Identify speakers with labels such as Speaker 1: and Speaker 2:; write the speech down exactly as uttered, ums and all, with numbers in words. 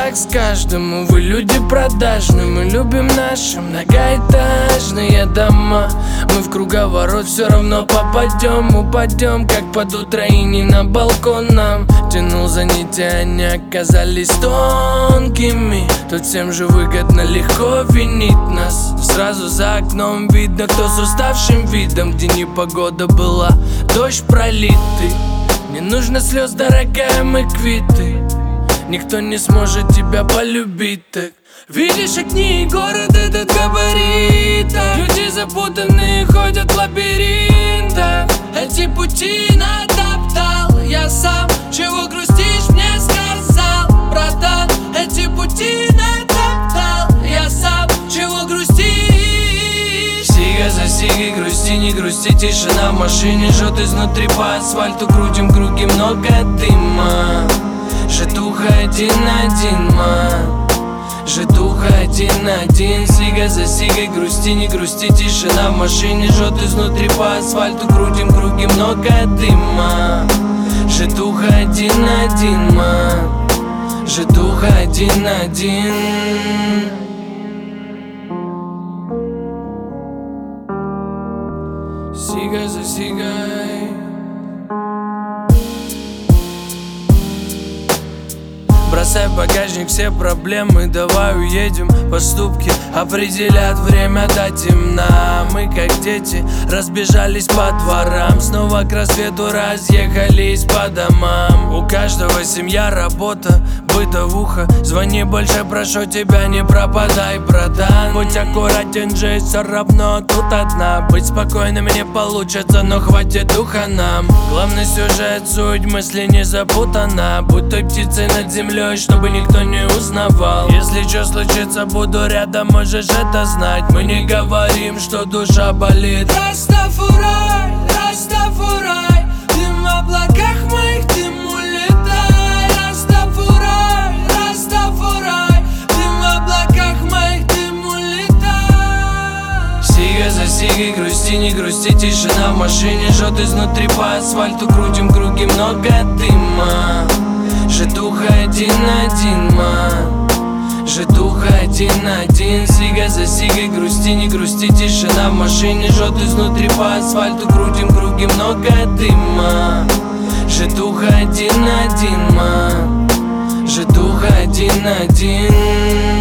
Speaker 1: так с каждым, вы люди продажные. Мы любим наши многоэтажные дома. Мы в круговорот все равно попадем. Упадем, как под утро и не на балкон нам. Тянул за нити, они оказались тонкими. Тут всем же выгодно, легко винить нас. Сразу за окном видно, кто с уставшим видом. Где непогода была, дождь пролитый. Не нужно слез, дорогая, мы квиты. Никто не сможет тебя полюбить так. Видишь огни, город этот габарит. Люди запутанные ходят в лабиринтах. Эти пути натоптал я сам. Чего грустишь, мне сказал братан. Эти пути натоптал я сам. Чего грустишь? Сига за сигой, грусти, не грусти. Тишина в машине, жжет изнутри. По асфальту крутим круги, много дыма. Житуха один-один, ма. Житуха один-один. Сига за сигой, грусти, не грусти. Тишина в машине, жжет изнутри. По асфальту крутим круги, много дыма. Житуха один-один, ма. Житуха один-один. Сига за сигой. Бросай в багажник все проблемы, давай уедем. Поступки определят время до темна. Мы как дети разбежались по дворам. Снова к рассвету разъехались по домам. У каждого семья, работа, бытовуха. Звони больше, прошу тебя, не пропадай, братан. Будь аккуратен, жизнь все равно тут одна. Быть спокойным не получится, но хватит духа нам. Главный сюжет, суть мысли не запутана. Будь той птицей над землей, чтобы никто не узнавал. Если что случится, буду рядом, можешь это знать. Мы не говорим, что душа болит. Растафурай, Растафурай, дым в облаках моих, дым улетай. Растафурай, Растафурай, дым в облаках моих, дым улетай. Сига за сигой, грусти, не грусти. Тишина в машине, жжет изнутри. По асфальту крутим круги, много дыма. Житуха один-один, ма. Житуха один-один. Сига за сигой, грусти, не грусти. Тишина в машине, жжет изнутри. По асфальту крутим круги, много дыма. Житуха один-один, ма. Житуха один-один.